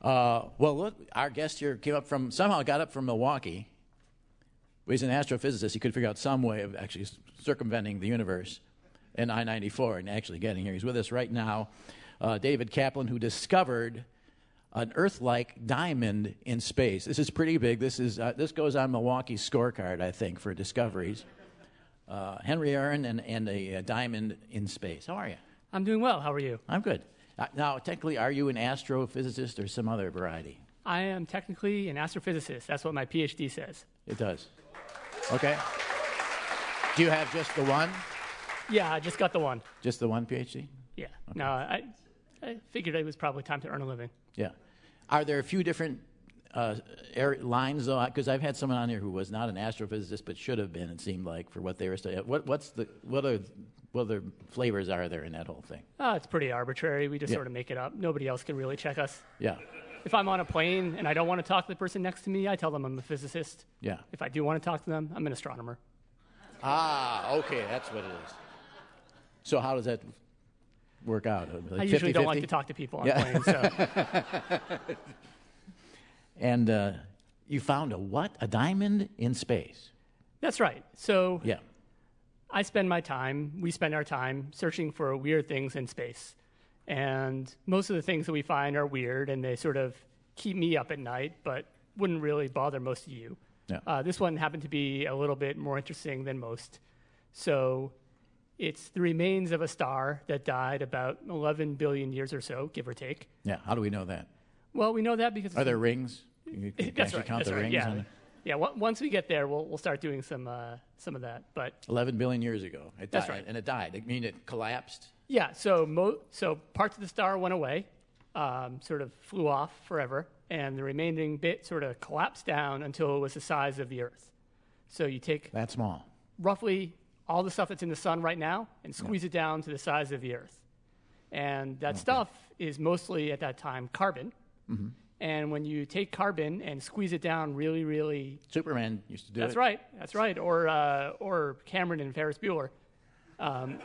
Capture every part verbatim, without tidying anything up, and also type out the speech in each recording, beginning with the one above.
Uh, well, look, our guest here came up from, somehow got up from Milwaukee. He's an astrophysicist. He could figure out some way of actually circumventing the universe in I ninety-four and actually getting here. He's with us right now. Uh, David Kaplan, who discovered an Earth-like diamond in space. This is pretty big. This is uh, this goes on Milwaukee's scorecard, I think, for discoveries. Uh, Henry Aaron and, and a, a diamond in space. How are you? I'm doing well. How are you? I'm good. Uh, now, technically, are you an astrophysicist or some other variety? I am technically an astrophysicist. That's what my P H D says. It does. Okay. Do you have just the one? Yeah, I just got the one. Just the one P H D? Yeah. Okay. No, I, I figured it was probably time to earn a living. Yeah. Are there a few different uh, air lines, though? Because I've had someone on here who was not an astrophysicist but should have been, it seemed like, for what they were studying. What, what's the, what, are, what other flavors are there in that whole thing? Uh, it's pretty arbitrary. We just Yeah. sort of make it up. Nobody else can really check us. Yeah. If I'm on a plane and I don't want to talk to the person next to me, I tell them I'm a physicist. Yeah. If I do want to talk to them, I'm an astronomer. Ah, okay, that's what it is. So how does that work out? Like I usually fifty, don't fifty? like to talk to people on Yeah. planes. So. And uh, you found a what? A diamond in space? That's right. So Yeah. I spend my time, we spend our time searching for weird things in space. And most of the things that we find are weird, and they sort of keep me up at night, but wouldn't really bother most of you. Yeah. Uh, this one happened to be a little bit more interesting than most. So it's the remains of a star that died about eleven billion years or so, give or take. Yeah. How do we know that? Well, we know that because... Are there rings? You can That's actually right. count That's the right. rings Yeah. on it? Yeah. w- Once we get there, we'll we'll start doing some uh, some of that. But eleven billion years ago. It That's died, right. And it died. I mean, it collapsed? yeah, so mo- so parts of the star went away, um, sort of flew off forever, and the remaining bit sort of collapsed down until it was the size of the Earth. So you take That small. roughly all the stuff that's in the sun right now and squeeze it down to the size of the Earth. And that stuff is mostly, at that time, carbon. Mm-hmm. And when you take carbon and squeeze it down really, really... Superman used to do That's it. right. That's right. Or uh, or Cameron and Ferris Bueller. Um,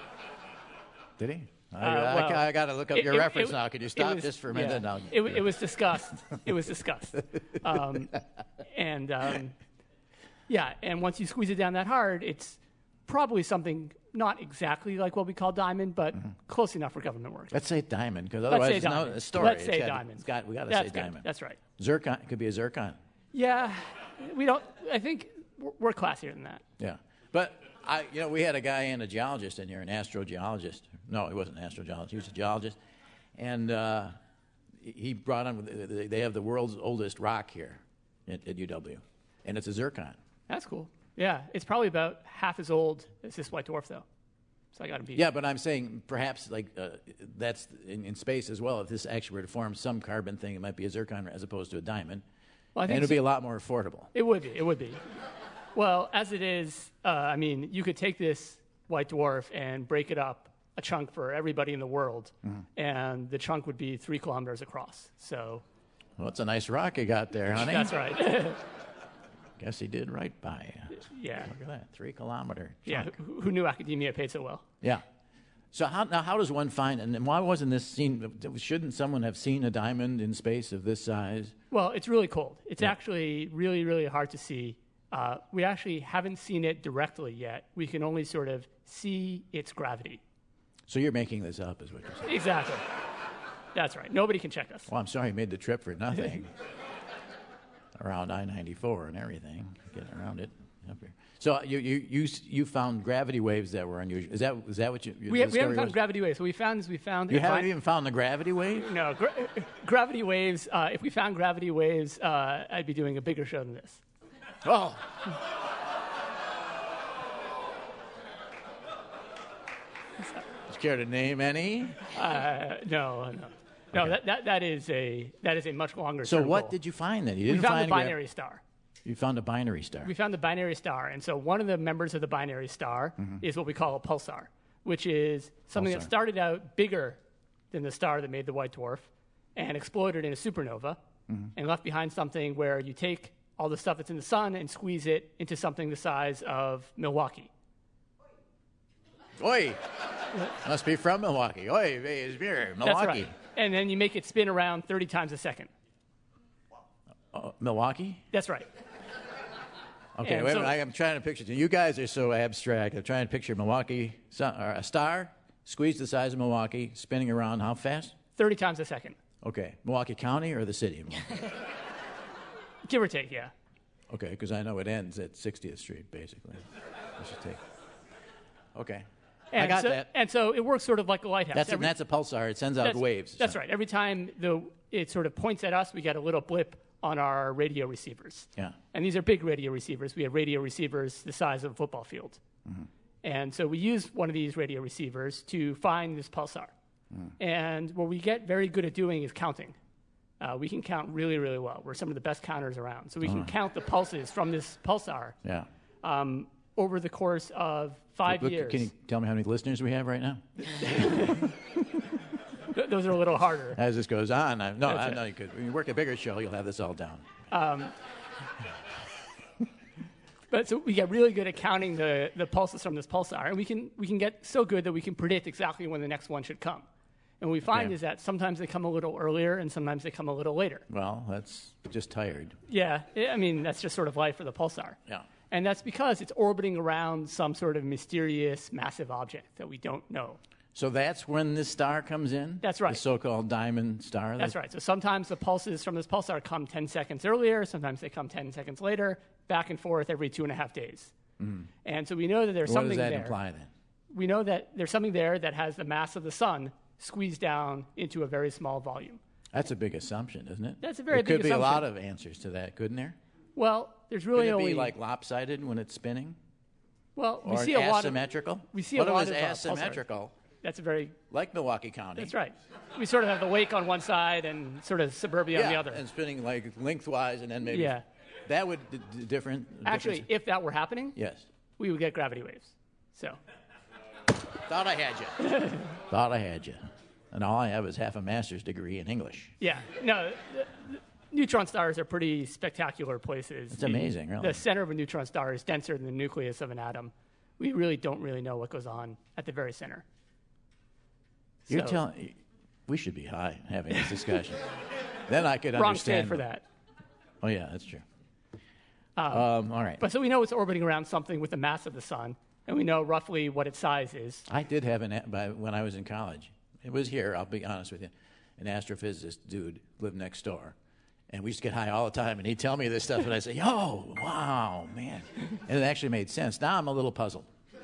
Did he? I, Uh, I, well, I got to look up it- your it- reference it- now. Could you it stop was- just for a yeah. minute? Now? It, it was discussed. It was discussed. Um, and um, yeah, and once you squeeze it down that hard, it's probably something not exactly like what we call diamond, but Mm-hmm. close enough for government work. Let's say diamond, because Let's otherwise say it's no diamond. a story. Let's It's say got- diamond. It's got, we got to That's say good. diamond. That's right. Zircon. It could be a zircon. Yeah, we don't. I think we're, we're classier than that. Yeah. But, I, you know, we had a guy and a geologist in here, an astrogeologist. No, he wasn't an astrogeologist. He was a geologist. And uh, he brought on, they have the world's oldest rock here at, at U W. And it's a zircon. That's cool. Yeah, it's probably about half as old as this white dwarf, though. So I got to be. Yeah, but I'm saying perhaps like uh, that's in, in space as well. If this actually were to form some carbon thing, it might be a zircon as opposed to a diamond. Well, I And think it would so. be a lot more affordable. It would be. It would be. Well, as it is, uh, I mean, you could take this white dwarf and break it up a chunk for everybody in the world, Mm-hmm. and the chunk would be three kilometers across. So Well, it's a nice rock you got there, honey. that's right. Guess he did right by you. yeah. Look at that, three kilometer Yeah. chunk. Who, who knew academia paid so well? Yeah. So how now? How does one find? And why wasn't this seen? Shouldn't someone have seen a diamond in space of this size? Well, it's really cold. It's Yeah. actually really, really hard to see. Uh, we actually haven't seen it directly yet. We can only sort of see its gravity. So you're making this up, is what you're saying? Exactly. That's right. Nobody can check us. Well, I'm sorry you made the trip for nothing. Around I ninety-four and everything, getting around it up here. So you you you s- you found gravity waves that were unusual. Is that is that what you? Your We, we discovery haven't found was? gravity waves. What we found is we found. You a haven't bi- even found the gravity wave? No, gra- gravity waves. Uh, if we found gravity waves, uh, I'd be doing a bigger show than this. Oh. You care to name any? Uh, no, no, no. Okay. That, that that is a that is a much longer. So term what goal. did you find then? You we didn't found find the a gra- binary star? You found a binary star. We found the binary star, and so one of the members of the binary star is what we call a pulsar, which is something Pulsar. that started out bigger than the star that made the white dwarf, and exploded in a supernova, and left behind something where you take all the stuff that's in the sun and squeeze it into something the size of Milwaukee. Oi! Must be from Milwaukee. Oi, is here, Milwaukee. That's right. and then you make it spin around thirty times a second. Uh, Milwaukee? That's right. Okay, And wait a so- minute. I am trying to picture. You guys are so abstract. I'm trying to picture Milwaukee, sun, or a star, squeeze the size of Milwaukee, spinning around how fast? thirty times a second. Okay, Milwaukee County or the city? Give or take, yeah. Okay, because I know it ends at sixtieth Street, basically. I should take. Okay, And I got so, that. And so it works sort of like a lighthouse. That's a, Every- that's a pulsar. It sends out that's, waves. That's So- right. Every time the it sort of points at us, we get a little blip on our radio receivers. Yeah. And these are big radio receivers. We have radio receivers the size of a football field. Mm-hmm. And so we use one of these radio receivers to find this pulsar. Mm. And what we get very good at doing is counting. Uh, we can count really, really well. We're some of the best counters around. So we can count the pulses from this pulsar Yeah. um, over the course of five Look, years. Can you tell me how many listeners we have right now? Th- those are a little harder. As this goes on, I, no, That's I right. know you could. When you work a bigger show, you'll have this all down. But so we get really good at counting the, the pulses from this pulsar, and we can we can get so good that we can predict exactly when the next one should come. And what we find Okay. is that sometimes they come a little earlier, and sometimes they come a little later. Well, that's just tired. Yeah, I I mean that's just sort of life for the pulsar. Yeah. And that's because it's orbiting around some sort of mysterious, massive object that we don't know. So that's when this star comes in? That's right. The so-called diamond star? That's right. So sometimes the pulses from this pulsar come ten seconds earlier, sometimes they come ten seconds later, back and forth every two and a half days. And so we know that there's What something does that there. imply then? We know that there's something there that has the mass of the sun squeezed down into a very small volume. That's a big assumption, isn't it? That's a very there big could be a lot assumption. of answers to that, couldn't there? Well, there's Could really it only be like lopsided when it's spinning? well, we Or see a lot of asymmetrical? we see what a if lot it was of, uh, pulsars. asymmetrical, that's a very like Milwaukee County? that's right. We sort of have the wake on one side and sort of suburbia Yeah, on the other. and spinning like lengthwise and then maybe... Yeah. That would d- d- different... Actually, difference- if that were happening, Yes. we would get gravity waves. So Thought I had you. Thought I had you. And all I have is half a master's degree in English. yeah, no. The, the neutron stars are pretty spectacular places. It's amazing, the, really. The center of a neutron star is denser than the nucleus of an atom. We really don't really know what goes on at the very center. You're So- telling... We should be high having this discussion. Then I could Wrong understand... state for that. Oh, yeah, that's true. Um, all right. But so we know it's orbiting around something with the mass of the sun, and we know roughly what its size is. I did have an... a- By, when I was in college. It was here, I'll be honest with you. An astrophysicist dude lived next door. And we used to get high all the time, and he'd tell me this stuff, and I'd say, "Oh, wow, man." And it actually made sense. Now I'm a little puzzled.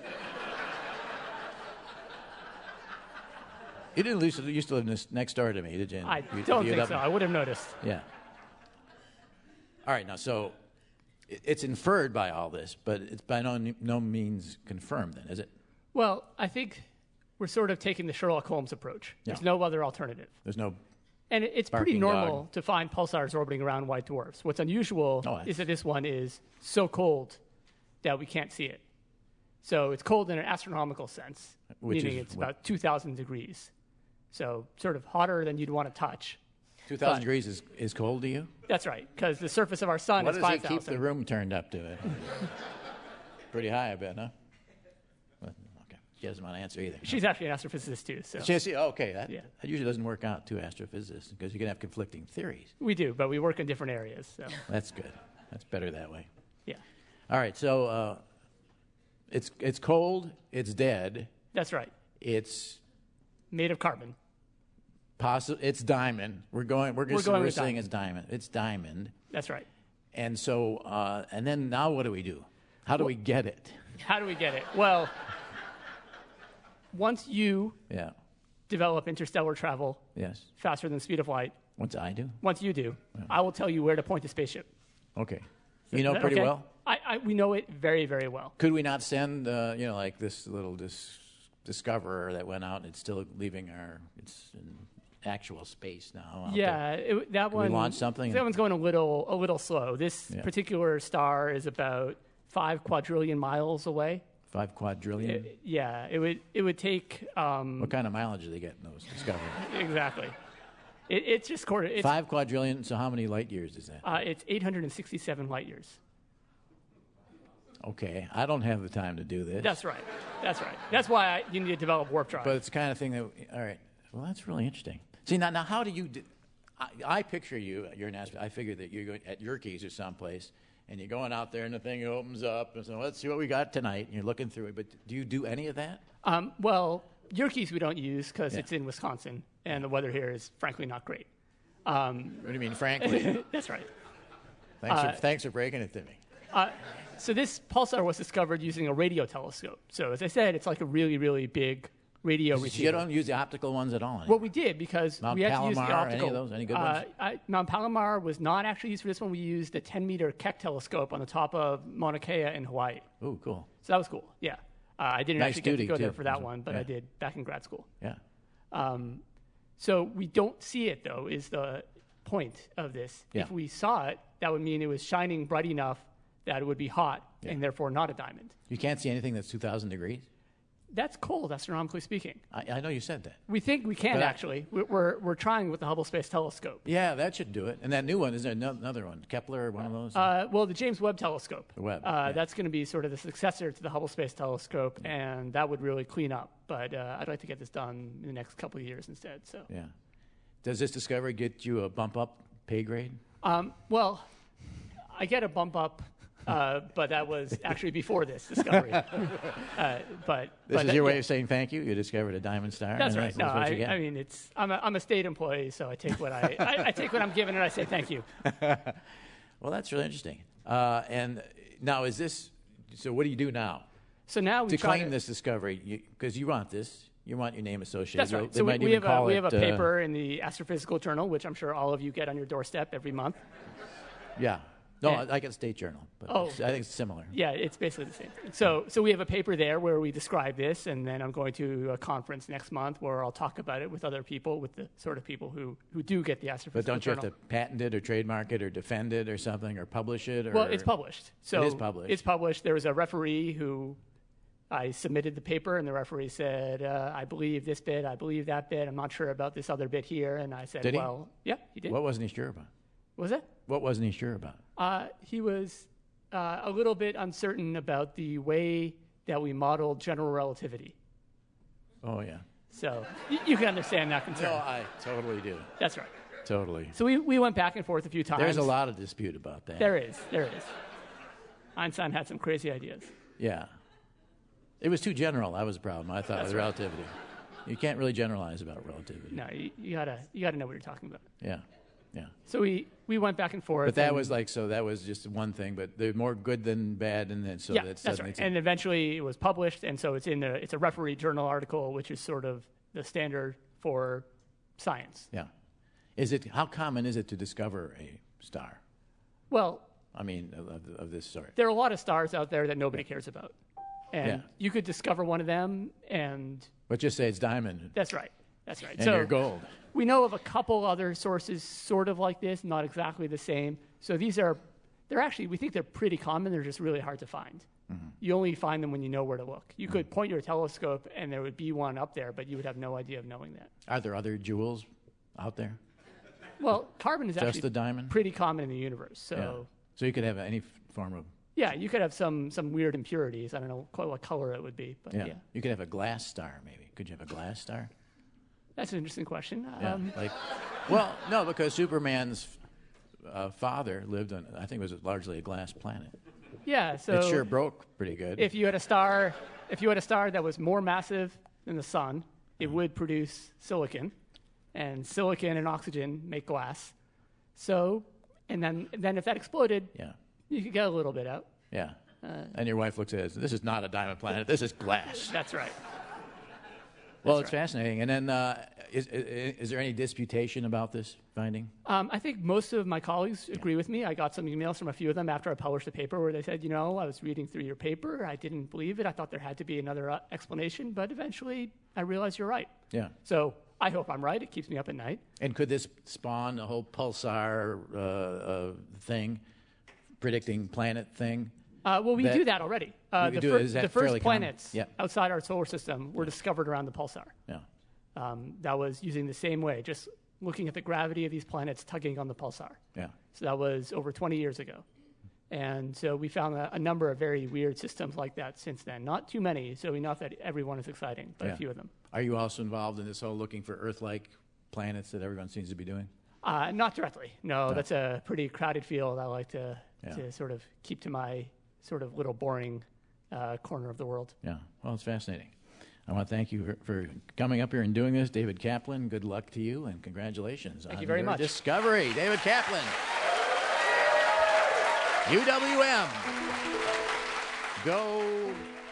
You didn't used to, used to live this, next door to me, did you? I You- don't you think up- so. I would have noticed. Yeah. All right, now, so it- it's inferred by all this, but it's by no, no means confirmed then, is it? Well, I think we're sort of taking the Sherlock Holmes approach. There's Yeah. no other alternative. There's no... And it- it's pretty Barking normal dog. to find pulsars orbiting around white dwarfs. What's unusual Oh, that's- is that this one is so cold that we can't see it. So it's cold in an astronomical sense, Which meaning is it's what? about two thousand degrees. So sort of hotter than you'd want to touch. two thousand But- degrees is, is cold to you? That's right, because the surface of our sun What is does he five keep the thousand. room turned up to it? Pretty high, I bet, huh? Well, okay. She doesn't want to answer either. She's actually an astrophysicist too, so She, see, okay, that, Yeah. that usually doesn't work out, two astrophysicists, because you can have conflicting theories. we do, but we work in different areas. So That's good. That's better that way. yeah, All right, so uh, it's it's cold, it's dead, that's right. it's Made of carbon. possi- it's diamond. We're going. We're just going we're with saying it's diamond. It's diamond. That's right. And so, uh, and then now what do we do? How do we get it? How do we get it? Well, once you Yeah. develop interstellar travel Yes. faster than the speed of light, Once I do. once you do, I will tell you where to point the spaceship. Okay. You know Is that pretty okay? well. I, I, we know it very, very well. Could we not send, uh, you know, like this little dis- discoverer that went out and it's still leaving our, it's in actual space now. out Yeah, there? it, that we one. launch something That and- one's going a little, a little slow. This Yeah. particular star is about five quadrillion miles away. Five quadrillion. It- yeah, it would, it would take um, What kind of mileage do they get in those discoveries? exactly. It, it's just quarter. It's, Five quadrillion. So how many light years is that? uh, it's eight hundred sixty-seven light years. Okay, I don't have the time to do this. That's right. That's right. That's why I, you need to develop warp drive. But it's the kind of thing that. All right. Well, that's really interesting. See, now, now how do you do, I, I picture you, you're an astronaut, I figure that you're going at Yerkes or someplace, and you're going out there and the thing opens up, and so let's see what we got tonight, and you're looking through it, but do you do any of that? Um, well, Yerkes we don't use because Yeah. it's in Wisconsin, and the weather here is frankly not great. Um, What do you mean, frankly? that's right. Thanks, Uh, for, thanks for breaking it to me. Uh, so this pulsar was discovered using a radio telescope. So as I said, it's like a really, really big radio You receiver. don't use the optical ones at all anymore. Well, we did because Mount we had to use the Palomar, optical. any of those? Any good uh, ones? I, Mount Palomar was not actually used for this one. We used a ten meter Keck telescope on the top of Mauna Kea in Hawaii. Ooh, cool. So that was cool. Yeah, uh, I didn't Nice actually get to duty, go there too. for that one, but Yeah. I did back in grad school. Yeah. Um, so we don't see it though. Is the point of this? Yeah. If we saw it, that would mean it was shining bright enough that it would be hot Yeah. and therefore not a diamond. You can't see anything that's two thousand degrees? That's cold, astronomically speaking. I, I know you said that. We think we can But I- actually. We're, we're we're trying with the Hubble Space Telescope. Yeah, that should do it. And that new one, is there ano- another one? Kepler, one of those? Uh, well, the James Webb Telescope. The Webb, Uh, yeah. That's going to be sort of the successor to the Hubble Space Telescope, and that would really clean up. But uh, I'd like to get this done in the next couple of years instead. So, Yeah. Does this discovery get you a bump up pay grade? um, well, I get a bump up, uh, but that was actually before this discovery. uh, but This but is your that- way of saying thank you? You discovered a diamond star? That's and right. That's, No, what I, you get? I mean, it's I'm a, I'm a state employee, so I take what I, I, I take what I'm given and I say thank you. Well, that's really interesting. Uh, and now, is this, so what do you do now? So now we To try claim to, this discovery, because you, you want this, you want your name associated. That's They- right. They So we, might we even have a call we it, have a uh, paper in the Astrophysical Journal, which I'm sure all of you get on your doorstep every month. Yeah. No, And- I, I get State Journal, but Oh. it's- I think it's similar. Yeah, it's basically the same thing. So, so we have a paper there where we describe this, and then I'm going to a conference next month where I'll talk about it with other people, with the sort of people who, who do get the Astrophysical But don't you Journal. have to patent it or trademark it or defend it or something or publish it? Or, Well, it's published. So is published. It's published. There was a referee who I submitted the paper, and the referee said, uh, "I believe this bit. I believe that bit. I'm not sure about this other bit here." And I said, Did he? "Well, yeah, he did." What wasn't he sure about? What was it? What wasn't he sure about? Uh, he was uh, a little bit uncertain about the way that we modeled general relativity. Oh, yeah. So y- you can understand that concern. No, I totally do. That's right. Totally. So we, we went back and forth a few times. There's a lot of dispute about that. There is. There is. Einstein had some crazy ideas. Yeah. It was too general. That was the problem, I thought, That's with right. relativity. You can't really generalize about relativity. No, you, you gotta you gotta know what you're talking about. Yeah. Yeah. So we, we went back and forth. But that and- was like, so that was just one thing, but they're more good than bad, and then so yeah, that's that's suddenly right. it's- And eventually it was published, and so it's in the it's a referee journal article, which is sort of the standard for science. yeah. Is it, how common is it to discover a star? Well, I mean, of, of- of this sort. there are a lot of stars out there that nobody cares about, and Yeah. you could discover one of them, and But just say it's diamond, that's right. That's right. and so you're gold. we know of a couple other sources sort of like this, not exactly the same. So these are, they're actually, we think they're pretty common. They're just really hard to find. Mm-hmm. You only find them when you know where to look. You could point your telescope and there would be one up there, but you would have no idea of knowing that. Are there other jewels out there? Well, carbon is Just actually the diamond? pretty common in the universe. So Yeah. So you could have any f- form of, yeah, you could have some some weird impurities. I don't know quite what color it would be, but yeah. yeah, You could have a glass star, maybe. Could you have a glass star? that's an interesting question. Yeah. Um, Like, well, no, because Superman's uh, father lived on, I think it was largely a glass planet. yeah. So it sure broke pretty good. if you had a star, if you had a star that was more massive than the sun, it Mm-hmm. would produce silicon, and silicon and oxygen make glass. So, and then then if that exploded, yeah. you could get a little bit out. Yeah. Uh, And your wife looks at it, this is not a diamond planet, this is glass. That's right. Well, That's it's fascinating. And then, uh, is, is, is there any disputation about this finding? Um, I think most of my colleagues agree with me. I got some emails from a few of them after I published the paper where they said, you know, I was reading through your paper, I didn't believe it, I thought there had to be another uh, explanation, but eventually I realized you're right. Yeah. So I hope I'm right. It keeps me up at night. And could this spawn a whole pulsar uh, uh, thing, predicting planet thing? Uh, well, we That- do that already. Uh, We the, do fir- it. Is that the first fairly common? planets Yeah. outside our solar system were discovered around the pulsar. Yeah. Um, that was using the same way, just looking at the gravity of these planets tugging on the pulsar. Yeah. So that was over twenty years ago. And so we found a, a number of very weird systems like that since then. Not too many, so enough that every one is exciting, but Yeah. a few of them. Are you also involved in this whole looking for Earth-like planets that everyone seems to be doing? Uh, not directly. No, No. that's a pretty crowded field. I like to Yeah. to sort of keep to my sort of little boring uh, corner of the world. Yeah, well, it's fascinating. I want to thank you for, for coming up here and doing this. David Kaplan, good luck to you, and congratulations Thank on you very your much. discovery. David Kaplan, U W M. Go